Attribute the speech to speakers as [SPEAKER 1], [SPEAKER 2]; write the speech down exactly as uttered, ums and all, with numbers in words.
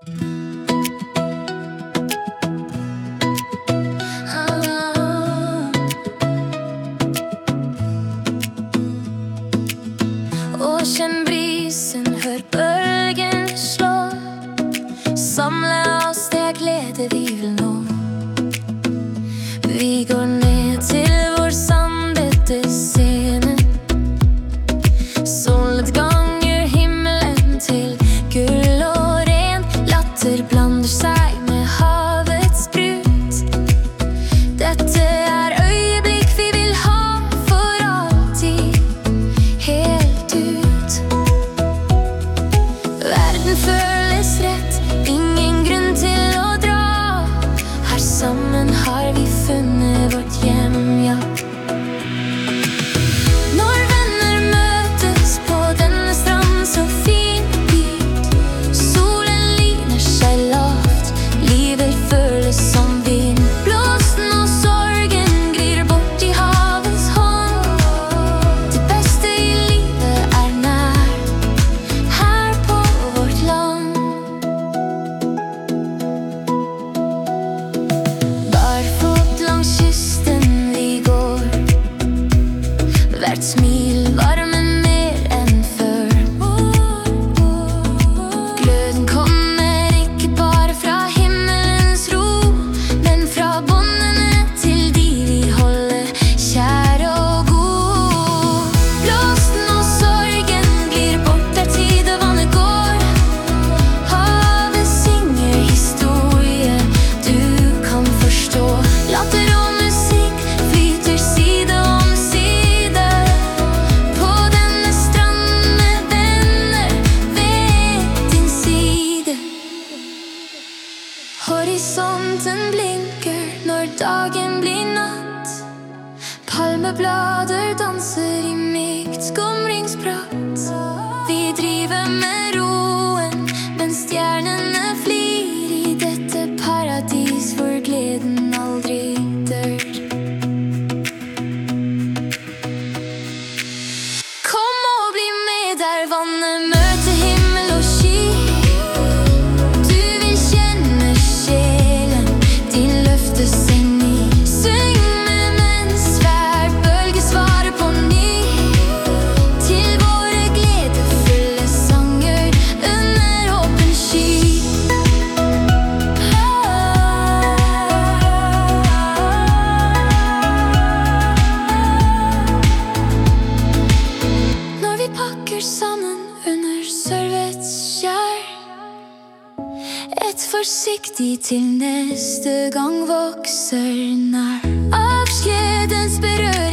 [SPEAKER 1] Og kjenn brisen, hør bølgen slå. Samle oss, det er glede vi vil nå. Vi går ned til vår sandete scene. Solnedgang gjør himmelen til gull og ren. Latter blander seg med havets brut. Dette er øyeblikk vi vil ha for alltid, helt ut. Verden føles rett, ingen grunn til å dra. Her sammen har vi funnet vårt hjem, ja. Når venner møtes på denne stranden så fin og dyrt. Solen lyner seg lavt, livet føles som vind. Blåsten og sorgen glir bort i havets hånd. Det beste i livet er nær, her på vårt land. Barfot langs kysten vi går. Hvert smil varmer mer enn før. Gløden kommer ikke bare fra himmelens ro, men fra båndene til de vi holder kjære og god. Blåsten og sorgen glir bort der tidevannet går. Havet synger historie du kan forstå. Latter og musikk flyter side om side. På denne stranden med venner ved din side. Horisonten blinker når dagen blir natt. Palmeblader danser i mykt skumringspratt. Vi driver med roen mens stjernene flir i dette paradis hvor gleden aldri dør. Kom og bli med der vannet møter himmel og sky. Du vil kjenne sjelen din løftes inn i. Syng med mens hver bølge svarer på ny. Til våre gledefulle sanger under åpen sky. Når vi pakker sammen under sørvets skjær. Et forsiktig til neste gang vokser nær. Avskjedens berøring